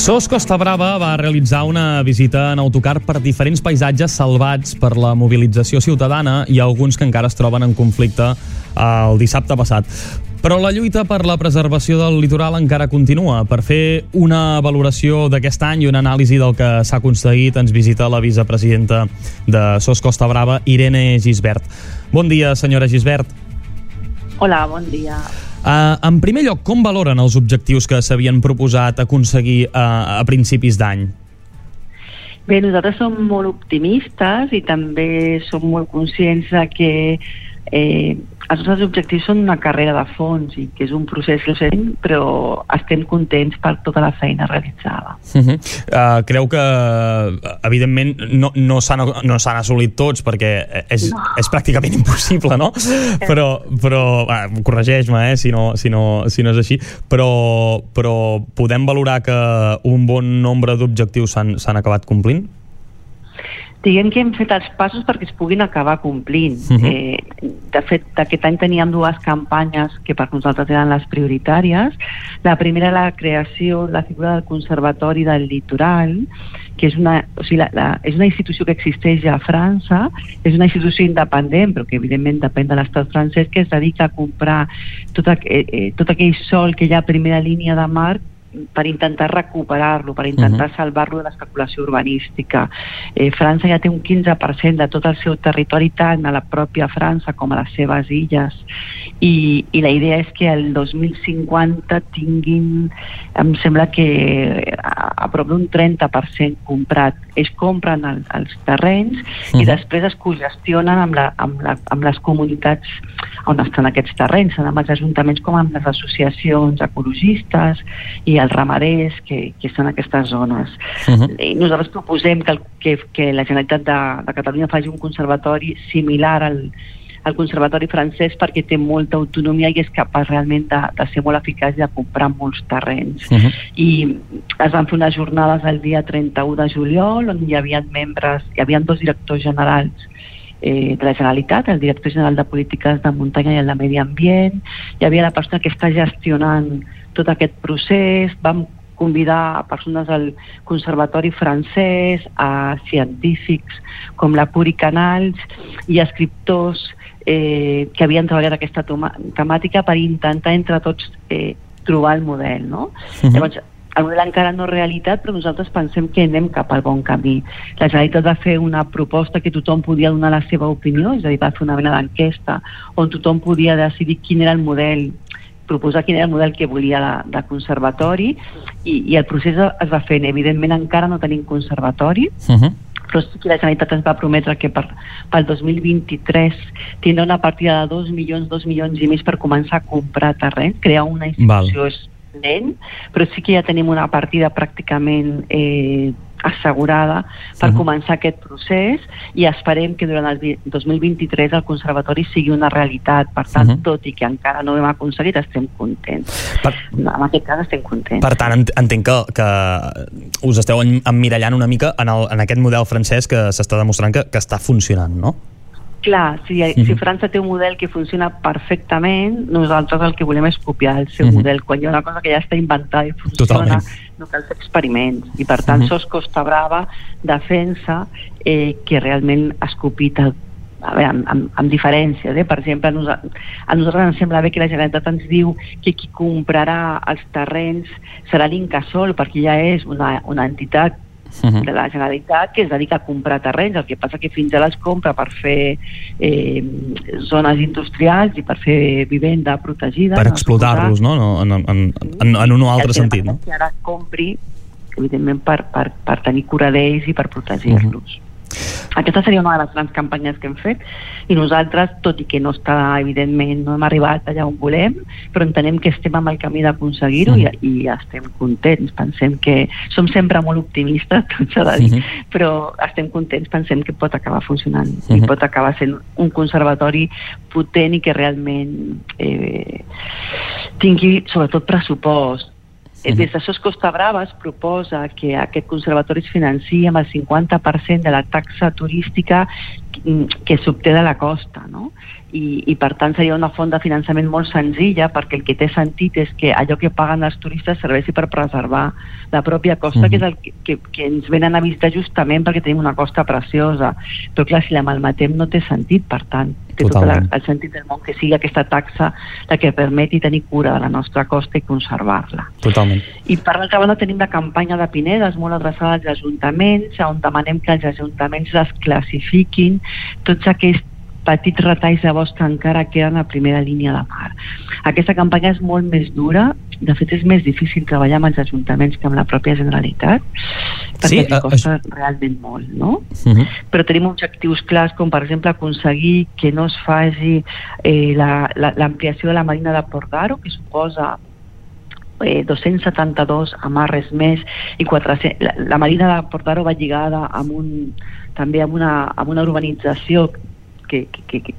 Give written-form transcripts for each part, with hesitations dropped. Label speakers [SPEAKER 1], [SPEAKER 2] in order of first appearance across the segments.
[SPEAKER 1] SOS Costa Brava va realitzar una visita en autocar per diferents paisatges salvats per la mobilització ciutadana i alguns que encara es troben en conflicte el dissabte passat. Però la lluita per la preservació del litoral encara continua. Per fer una valoració d'aquest any i una anàlisi del que s'ha aconseguit ens visita la vicepresidenta de SOS Costa Brava, Irene Gisbert. Bon dia, senyora Gisbert.
[SPEAKER 2] Hola, bon dia.
[SPEAKER 1] En primer lloc, com valoren els objectius que s'havien proposat aconseguir a principis d'any?
[SPEAKER 2] Bé, nosaltres som molt optimistes i també som molt conscients de que els nostres objectius són una carrera de fons i que és un procés lent, però estem contents per tota la feina realitzada.
[SPEAKER 1] Creu que, evidentment, no s'han assolit tots perquè és pràcticament impossible, no? Però corregeix-me, si no és així, però podem valorar que un bon nombre d'objectius s'han acabat complint?
[SPEAKER 2] Diguem que hem fet els passos perquè es puguin acabar complint. De fet, aquest any teníem dues campanyes que per nosaltres eren les prioritàries. La primera, la creació de la figura del Conservatori del Litoral, que és una institució que existeix ja a França, és una institució independent, però que evidentment depèn de l'estat francès, que es dedica a comprar tot aquell sòl que hi ha a primera línia de mar per intentar recuperar-lo, per intentar salvar-lo de l'especulació urbanística. França ja té un 15% de tot el seu territori, tant a la pròpia França com a les seves illes, i la idea és que el 2050 tinguin, em sembla que a prop d'un 30% comprat. Es compren els terrenys i després es cogestionen amb les comunitats on estan aquests terrenys, tant amb els ajuntaments com amb les associacions ecologistes i els ramaders que estan en aquestes zones. I nosaltres proposem que la Generalitat de Catalunya faci un conservatori similar al conservatori francès, perquè té molta autonomia i és capaç realment de ser molt eficaç i de comprar molts terrenys. I es van fer unes jornades el dia 31 de juliol on hi havia membres, hi havia dos directors generals de la Generalitat, el director general de Polítiques de Muntanya i el de Medi Ambient, hi havia la persona que està gestionant tot aquest procés. Vam convidar a persones del Conservatori francès, a científics com la Puri Canals i a escriptors que havien treballat aquesta temàtica per intentar entre tots trobar el model, no? Llavors, el model encara no és realitat, però nosaltres pensem que anem cap al bon camí. La Generalitat va fer una proposta que tothom podia donar la seva opinió, és a dir, va fer una mena d'enquesta on tothom podia decidir quin era el model, proposar quin era el model que volia de conservatori, i el procés es va fent. Evidentment encara no tenim conservatori, però sí que la Generalitat ens va prometre que pel 2023 tindrà una partida de 2 milions i mig per començar a comprar terreny. Crear una institució és lent, però sí que ja tenim una partida pràcticament assegurada per començar aquest procés, i esperem que durant el 2023 el conservatori sigui una realitat. Per tant, tot i que encara no ho hem aconseguit, estem contents. En aquest cas estem contents.
[SPEAKER 1] Per tant, entenc que us esteu emmirallant una mica en aquest model francès que s'està demostrant que està funcionant, no?
[SPEAKER 2] Clar, si França té un model que funciona perfectament, nosaltres el que volem és copiar el seu model. Quan hi ha una cosa que ja està inventada i funciona, no cal fer experiments. I per tant, SOS Costa Brava defensa que realment es copiï amb diferències. Per exemple, a nosaltres ens sembla bé que la Generalitat ens diu que qui comprarà els terrenys serà l'Incasòl, perquè ja és una entitat de la Generalitat que es dedica a comprar terrenys. El que passa que fins ara els compra per fer zones industrials i per fer vivenda protegida. Per
[SPEAKER 1] explotar-los, no? En un o altre sentit, no?
[SPEAKER 2] Que ara compri, evidentment, per tenir cura d'ells i per protegir-los. Aquesta seria una de les grans campanyes que hem fet, i nosaltres, tot i que no està, evidentment, no hem arribat allà on volem, però entenem que estem en el camí d'aconseguir-ho i estem contents. Pensem que som sempre molt optimistes, tot s'ha de dir, però estem contents, pensem que pot acabar funcionant i pot acabar sent un conservatori potent i que realment tingui sobretot pressupost. Des de SOS Costa Brava es proposa que aquest conservatori es financiï amb el 50% de la taxa turística que s'obté de la costa, no? I per tant seria una font de finançament molt senzilla, perquè el que té sentit és que allò que paguen els turistes serveixi per preservar la pròpia costa, que és el que ens venen a visitar justament perquè tenim una costa preciosa. Però clar, si la malmetem no té sentit, per tant té tot el sentit del món que sigui aquesta taxa la que permeti tenir cura de la nostra costa i conservar-la.
[SPEAKER 1] Totalment.
[SPEAKER 2] I per l'altra banda tenim la campanya de pinedes molt adreçada als ajuntaments, on demanem que els ajuntaments les classifiquin tots aquells petits retalls de bosc que encara queden a primera línia de mar. Aquesta campanya és molt més dura, de fet és més difícil treballar amb els ajuntaments que amb la pròpia Generalitat, perquè els costa realment molt, no? Però tenim objectius clars, com per exemple aconseguir que no es faci l'ampliació de la marina de Port d'Aro, que suposa 272 amarres més, i 400. La marina de Port d'Aro va lligada també amb una urbanització que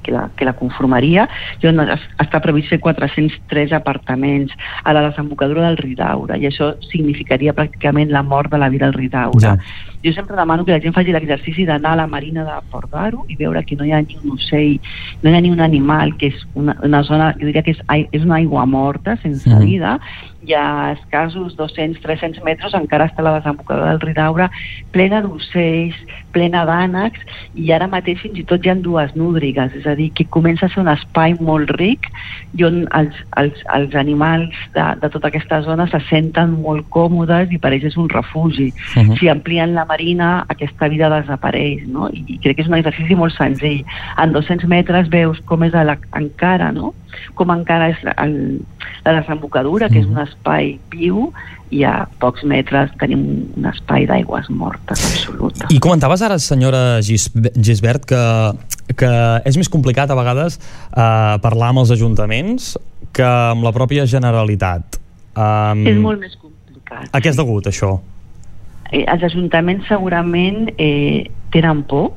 [SPEAKER 2] la conformaria, i on està previst fer 403 apartaments a la desembocadura del Ridaura, i això significaria pràcticament la mort de la vida al Ridaura. Jo sempre demano que la gent faci l'exercici d'anar a la marina de Port d'Aro i veure que no hi ha ni un ocell, no hi ha ni un animal, que és una zona, jo diria que és una aigua morta, sense vida, i a escassos 200-300 metres encara està la desembocadura del Ridaura plena d'ocells, plena d'ànecs, i ara mateix fins i tot hi ha dues núdrigues, és a dir, que comença a ser un espai molt ric i on els animals de tota aquesta zona se senten molt còmodes i per ells és un refugi. Si amplien la marina, aquesta vida desapareix, no? I crec que és un exercici molt senzill. En 200 metres veus com és encara, no? Com encara és la desembocadura, que és un espai viu, i a pocs metres tenim un espai d'aigües mortes absoluta.
[SPEAKER 1] I comentaves ara, senyora Gisbert, que és més complicat a vegades parlar amb els ajuntaments que amb la pròpia Generalitat.
[SPEAKER 2] És molt més complicat.
[SPEAKER 1] A què és degut, això?
[SPEAKER 2] Els ajuntaments segurament tenen por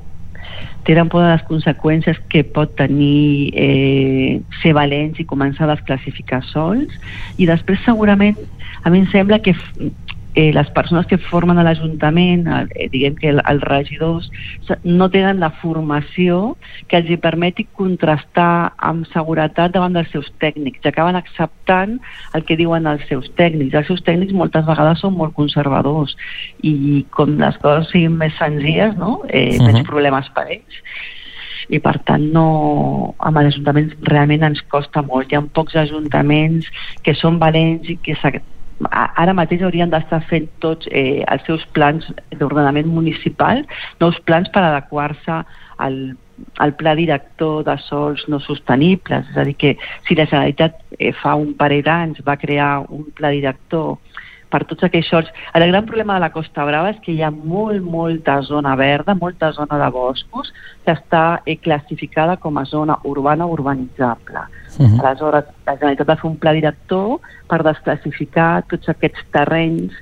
[SPEAKER 2] de les conseqüències que pot tenir ser valents i començar a desclassificar sols, i després segurament a mi em sembla que les persones que formen a l'Ajuntament, diguem que els regidors, no tenen la formació que els permeti contrastar amb seguretat davant dels seus tècnics, i acaben acceptant el que diuen els seus tècnics. Els seus tècnics moltes vegades són molt conservadors, i com les coses siguin més senzilles, no? Menys problemes per ells. I per tant amb els ajuntaments realment ens costa molt. Hi ha pocs ajuntaments que són valents i que ara mateix haurien d'estar fent tots els seus plans d'ordenament municipal, nous plans per adequar-se al pla director de sols no sostenibles. És a dir, que si la Generalitat fa un parell d'anys va crear un pla director per tots aquells sols. El gran problema de la Costa Brava és que hi ha molta zona verda, molta zona de boscos, que està classificada com a zona urbana o urbanitzable. Aleshores, la Generalitat va fer un pla director per desclassificar tots aquests terrenys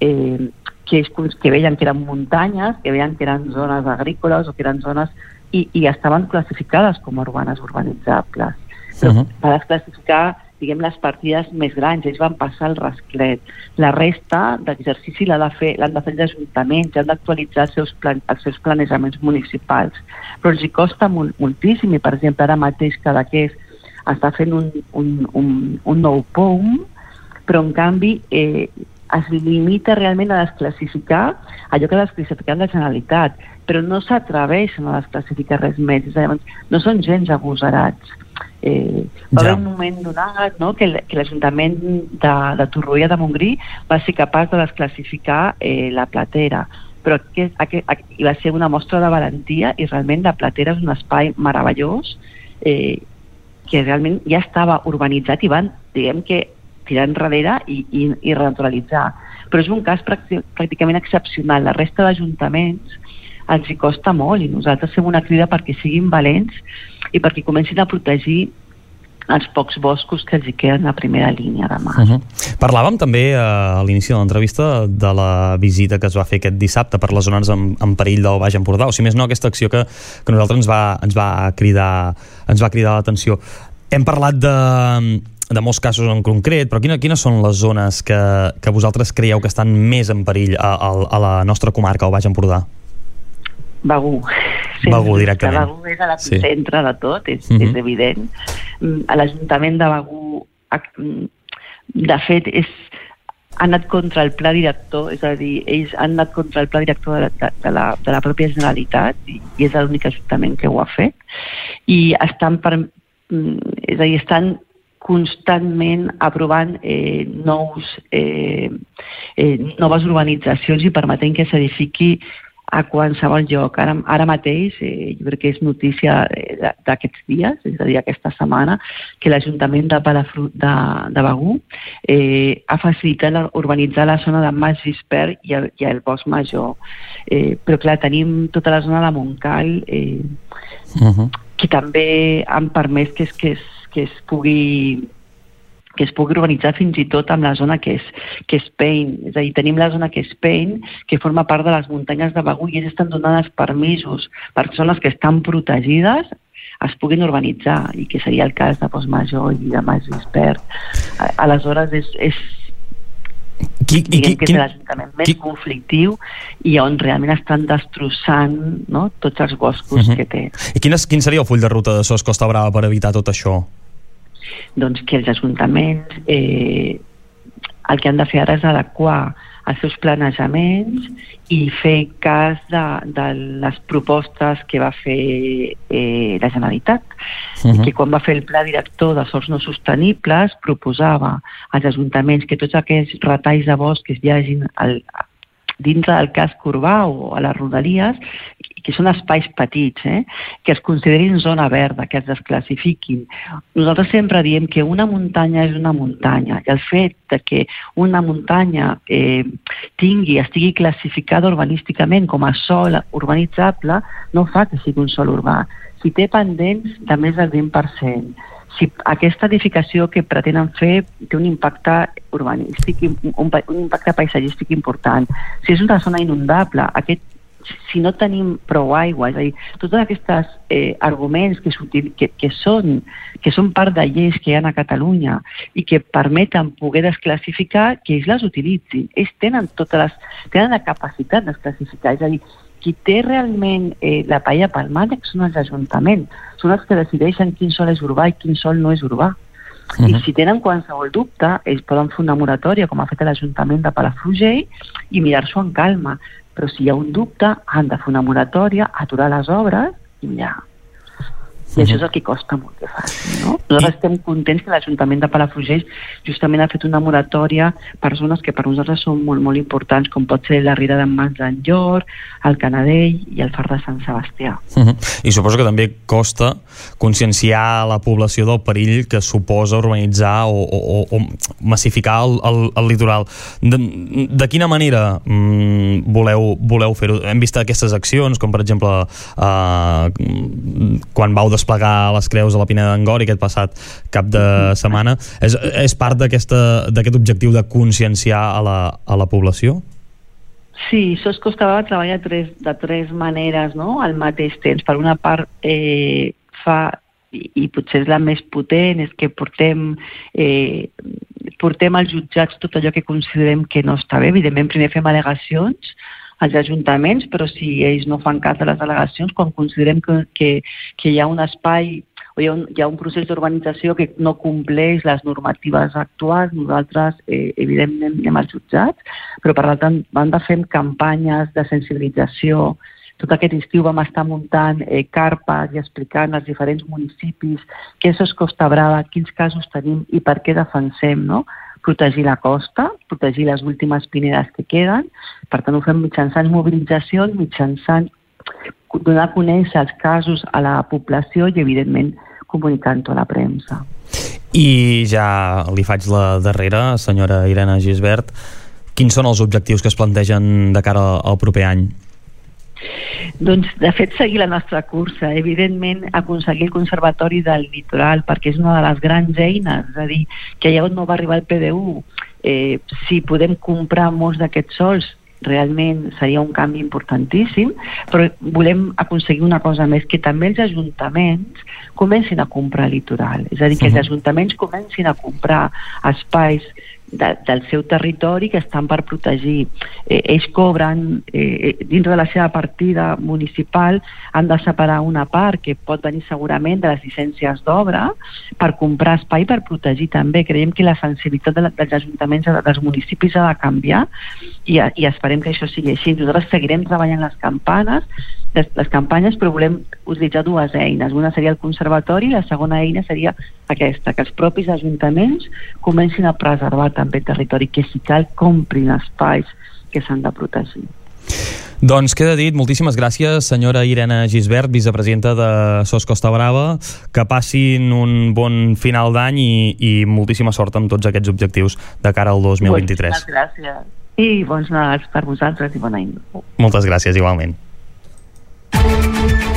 [SPEAKER 2] que veien que eren muntanyes, que veien que eren zones agrícoles o que eren zones i estaven classificades com a urbanes urbanitzables. Però va desclassificar, diguem, les partides més grans, ells van passar el rasclet. La resta d'exercici l'han de fer els ajuntaments, han d'actualitzar els seus planejaments municipals. Però els hi costa moltíssim, i per exemple ara mateix Cadaqués està fent un nou POUM, però en canvi es limita realment a desclassificar allò que ha desclassificat la Generalitat, però no s'atreveixen a desclassificar res més, no són gens agosarats. Va haver un moment donat, no?, que l'Ajuntament de Torroella de Montgrí va ser capaç de desclassificar la Platera, però va ser una mostra de valentia, i realment la Platera és un espai meravellós que realment ja estava urbanitzat i van, diguem que, tirar enrere i renaturalitzar. Però és un cas pràcticament excepcional. La resta d'ajuntaments ens hi costa molt, i nosaltres fem una crida perquè siguin valents i perquè comencin a protegir els pocs boscos que els hi queden a primera línia de mar.
[SPEAKER 1] Parlàvem també a l'inici de l'entrevista de la visita que es va fer aquest dissabte per les zones en perill del Baix Empordà, o si més no aquesta acció que a nosaltres ens va cridar l'atenció. Hem parlat de molts casos en concret, però quines són les zones que vosaltres creieu que estan més en perill a la nostra comarca, al Baix Empordà?
[SPEAKER 2] Begur,
[SPEAKER 1] Begur directament.
[SPEAKER 2] Begur és a l'epicentre de tot, és evident. A l'Ajuntament de Begur, de fet, ha anat contra el pla director, és a dir, ells han anat contra el pla director de la pròpia Generalitat i és l'únic ajuntament que ho ha fet, i estan constantment aprovant noves urbanitzacions i permetent que s'edifiqui a qualsevol lloc. Ara mateix, jo crec que és notícia d'aquests dies, és a dir, aquesta setmana, que l'Ajuntament de Begur ha facilitat urbanitzar la zona de Mas Gispert i el Bosc Major. Però, clar, tenim tota la zona de Montcal, que també han permès que es pugui urbanitzar fins i tot amb la zona que és Pein. És a dir, tenim la zona que és Pein, que forma part de les muntanyes de Begur, i ells estan donant els permisos per zones que estan protegides es puguin urbanitzar, i que seria el cas de Bosc Major i de Mas Gispert. Aleshores és l'Ajuntament més conflictiu i on realment estan destrossant, no, tots els boscos que té.
[SPEAKER 1] I quin seria el full de ruta de SOS Costa Brava per evitar tot això?
[SPEAKER 2] Doncs que els ajuntaments el que han de fer ara és adequar els seus planejaments i fer cas de les propostes que va fer la Generalitat, que quan va fer el pla director de sòls no sostenibles proposava als ajuntaments que tots aquells retalls de bosc que hi hagin dintre del casc urbà o a les rodalies, que són espais petits, que es considerin zona verda, que es desclassifiquin. Nosaltres sempre diem que una muntanya és una muntanya, i el fet que una muntanya estigui classificada urbanísticament com a sòl urbanitzable no fa que sigui un sòl urbà. Si té pendents de més del 20%, si aquesta edificació que pretenen fer té un impacte urbanístic, un impacte paisatgístic important, si és una zona inundable, si no tenim prou aigua, és a dir, tots aquests arguments que són part de lleis que hi ha a Catalunya i que permeten poder desclassificar, que ells les utilitzin. Ells tenen la capacitat de desclassificar, és a dir, qui té realment la paella pel mànec són els ajuntaments, són els que decideixen quin sòl és urbà i quin sòl no és urbà. I si tenen qualsevol dubte, ells poden fer una moratòria, com ha fet l'Ajuntament de Palafrugell, i mirar-s'ho en calma. Però si hi ha un dubte, han de fer una moratòria, aturar les obres i mirar. I això és el que costa molt que faci, no? Nosaltres estem contents que l'Ajuntament de Palafrugell justament ha fet una moratòria per zones que per nosaltres són molt, molt importants, com pot ser la Riera d'en Mas d'Enllor, el Canadell i el Far de Sant Sebastià.
[SPEAKER 1] I suposo que també costa conscienciar la població del perill que suposa urbanitzar o massificar el litoral. De quina manera voleu fer-ho? Hem vist aquestes accions, com per exemple quan vau desplegar les creus a la Pineda d'Angori aquest passat cap de setmana. És part d'aquest objectiu de conscienciar a la població?
[SPEAKER 2] Sí, SOS Costa Brava treballa de tres maneres, no?, al mateix temps. Per una part, i potser és la més potent, és que portem als jutjats tot allò que considerem que no està bé. Evidentment, primer fem al·legacions als ajuntaments, però si ells no fan cas de les al·legacions, quan considerem que hi ha un espai o hi ha un procés d'urbanització que no compleix les normatives actuals, nosaltres evidentment anem als jutjats, però per l'altra banda fem campanyes de sensibilització. Tot aquest estiu vam estar muntant carpes i explicant als diferents municipis què és Costa Brava, quins casos tenim i per què defensem, no?, protegir la costa, protegir les últimes pinedes que queden. Per tant, ho fem mitjançant mobilitzacions, mitjançant donar a conèixer els casos a la població i, evidentment, comunicant-ho a la premsa.
[SPEAKER 1] I ja li faig la darrera, senyora Irene Gisbert. Quins són els objectius que es plantegen de cara al proper any?
[SPEAKER 2] Doncs, de fet, seguir la nostra cursa. Evidentment, aconseguir el Conservatori del Litoral, perquè és una de les grans eines, és a dir, que allà on no va arribar el PDU, si podem comprar molts d'aquests sòls, realment seria un canvi importantíssim, però volem aconseguir una cosa més, que també els ajuntaments comencin a comprar litoral, és a dir, que els ajuntaments comencin a comprar espais del seu territori que estan per protegir. Ells cobren, dins de la seva partida municipal, han de separar una part que pot venir segurament de les llicències d'obra per comprar espai per protegir també. Creiem que la sensibilitat dels ajuntaments, dels municipis ha de canviar i esperem que això sigui així. Nosaltres seguirem treballant les campanyes, però volem utilitzar dues eines. Una seria el conservatori i la segona eina seria aquesta, que els propis ajuntaments comencin a preservar també el territori, que si cal comprin espais que s'han de protegir.
[SPEAKER 1] Doncs queda dit, moltíssimes gràcies, senyora Irene Gisbert, vicepresidenta de SOS Costa Brava, que passin un bon final d'any i moltíssima sort amb tots aquests objectius de cara al 2023.
[SPEAKER 2] Moltes gràcies. I bons Nadals per vosaltres i bon any.
[SPEAKER 1] Moltes gràcies, igualment.